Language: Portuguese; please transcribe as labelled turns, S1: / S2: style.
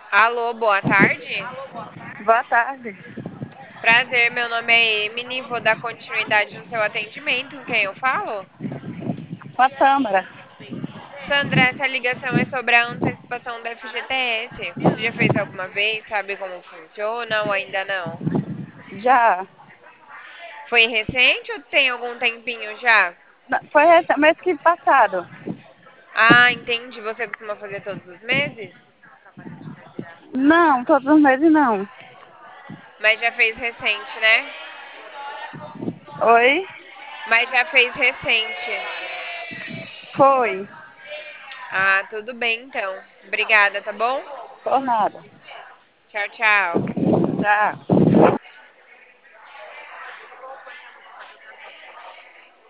S1: Alô, boa tarde.
S2: Boa tarde.
S1: Prazer, meu nome é Emily, vou dar continuidade no seu atendimento. Com quem eu falo?
S2: Com a Tâmara.
S1: Sandra, essa ligação é sobre a antecipação da FGTS. Você já fez alguma vez? Sabe como funciona ou ainda não?
S2: Já.
S1: Foi recente ou tem algum tempinho já?
S2: Foi mês que passado.
S1: Ah, entendi. Você costuma fazer todos os meses?
S2: Não, todos os meses não.
S1: Mas já fez recente, né?
S2: Oi?
S1: Mas já fez recente.
S2: Foi.
S1: Ah, tudo bem então. Obrigada, tá bom?
S2: Por nada.
S1: Tchau, tchau.
S2: Já.